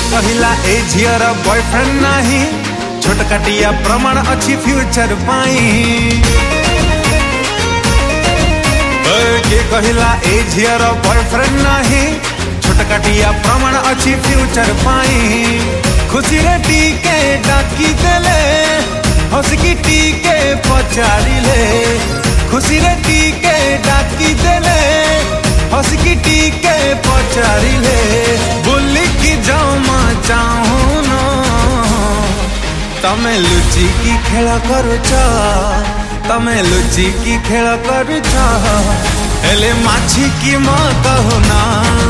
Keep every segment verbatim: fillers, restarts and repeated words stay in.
कहला ए झियर बॉयफ्रेंड नाही छोटकाटिया प्रमाण अच्छी फ्यूचर पाई के कहला ए झियर बॉयफ्रेंड नाही छोटकाटिया प्रमाण अच्छी फ्यूचर पाई खुशी रे टीके डाकी देले हंसकी टीके पचारिले खुशी रे टीके डाकी देले हंसकी टीके पचारिले बोली कि जमा चाहूं न तमे लुची की खेल करुच तमे लुची की खेल करुच हेले माछी की माँ कहूना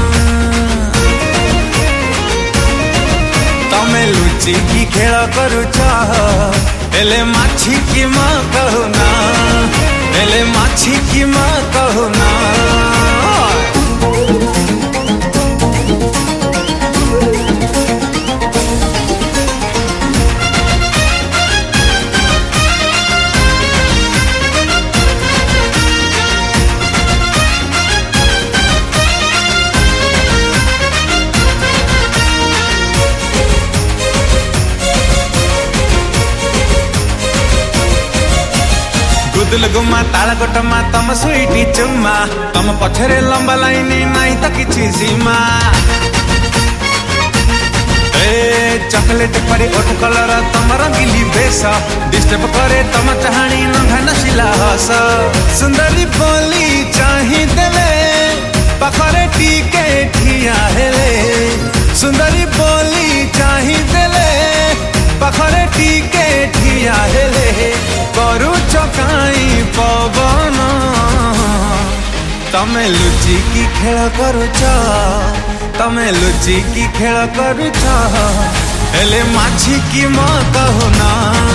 तमे लुची की खेल करुच हेले माछी की माँ कहूना हेले माछी की माँ कहूना गुदुल गुमा ताला गोटमा तम स्वीटी चुम्मा तम पछरे लंबा लाइन नहीं तो किछि सीमा ए चॉकलेट परी ओठ कलर तम रंगीली बेस डिस्टर्ब करे तम चाहणी नंगा नशिला हस सुंदरी बोली चाही देले पाखरे टीके ठिया हेले सुंदरी बोली चाही देले पाखरे टीके ठिया हेले करू चकाई पवन तमे लुची की खेल करुच तमे लुची की खेल करुच हेले माछी की माँ कहूना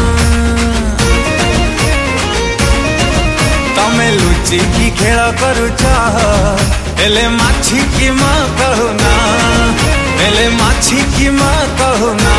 तमे लुची की खेल करुच हेले माछी की माँ कहूना हेले माछी की माँ कहूना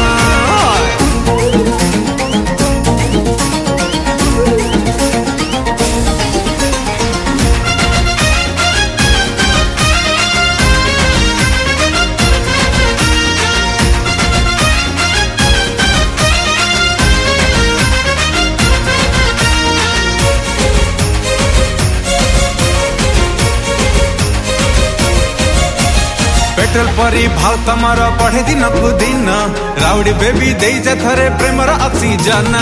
पेट्रोल परी भाव तमर बढ़े दिन को दिन राउडी बेबी दे जा थरे प्रेमर ऑक्सीजन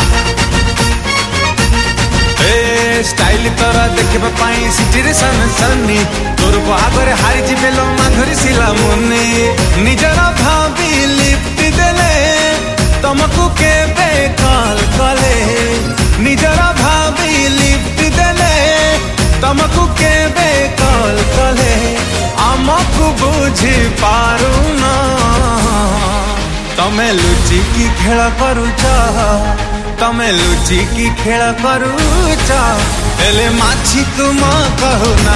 ए स्टाइल तोरा देखबा पाई सिटी रे सन सन्नी तोर बागरे हारी जिबेलो माधुरी सिला मुन्नी निजर भाभी लिफ्ट देले तमको के बेकाल कले निजर भाभी लिफ्ट देले तमको के बेकाल कले आमको बुझी पारू न तमे लुची की खेल करुच तमे लुची की खेल करुच हेले माछी तुम कहूना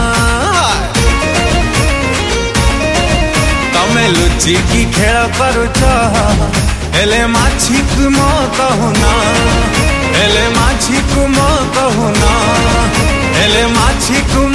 तमे लुची की खेल करुच हेले माछी तुम कहूना हेले माछी तुम कहूना हेले माछी तुम